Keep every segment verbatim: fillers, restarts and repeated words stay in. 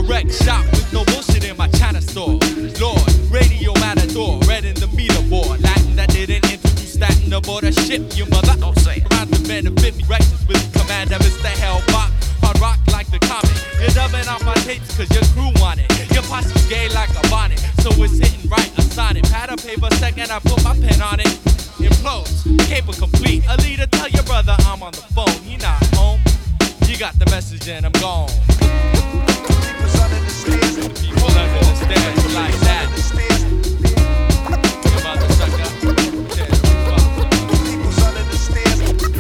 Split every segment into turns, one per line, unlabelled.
wreck shop with no bullshit in my China store. Lord, radio matador, red in the meter board. Latin that didn't introduce Latin aboard a ship, you mother. Don't say it. Around the benefit, reckless with commander, Mister Hellbach. Hard rock like the comet. You're dubbing off my tapes cause your crew want it. Your posse's gay like a bonnet, so it's hitting right, assign it. Pad of paper, second I put my pen on it. Implodes, cable complete. A leader, tell your brother I'm on the phone. He not home. You got the message and I'm gone. People's under the stairs. People under the stairs like that. You mother sucker. People's under the stairs.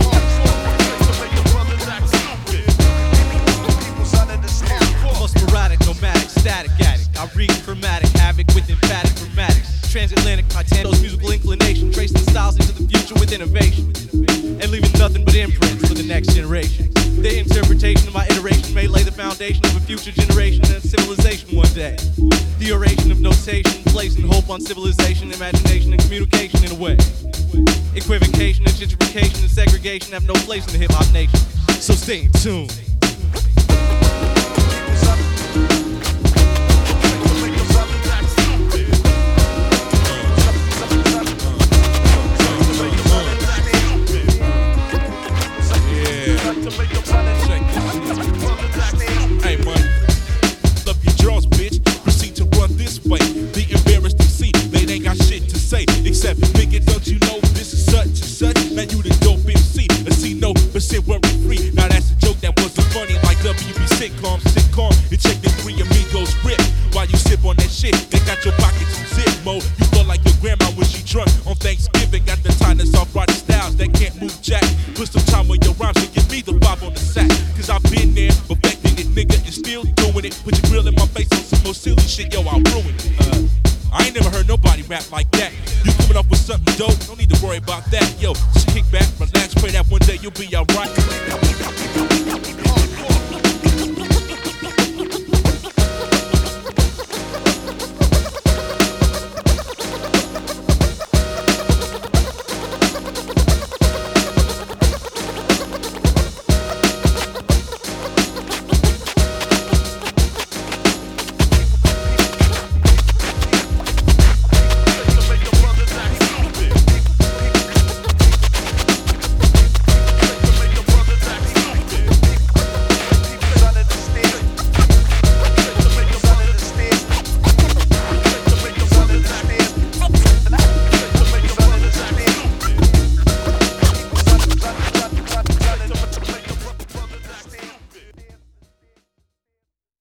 People's under the stairs. More sporadic, nomadic, static addict. I read chromatic, havoc with emphatic grammatics. Transatlantic, Titano's musical inclination, tracing styles into the future with innovation, and leaving nothing but imprints for the next generation. The interpretation of my iteration may lay the foundation of a future generation and civilization one day. The oration of notation, placing hope on civilization, imagination, and communication in a way. Equivocation and gentrification and segregation have no place in the hip-hop nation, so stay in tune.
Hey man, love your draws, bitch. Proceed to run this way. Be embarrassed to see they ain't got shit to say. Except, nigga, don't you know this is such and such? Man, you the dope M C, a C no percent worry free. Now that's a joke that wasn't funny, like W B sitcom, sitcom. And check the three amigos rip while you sip on that shit. They got your pockets in zip mode. You feel like your grandma when she drunk on Thanksgiving. Got the tightness off body styles that can't move jack. Put some time on your rhymes and give me the bob on the sack. Cause I've been there, perfecting it, nigga, and still doing it. Put your grill in my face on some more silly shit, yo, I'll ruin it. Uh, I ain't never heard nobody rap like that.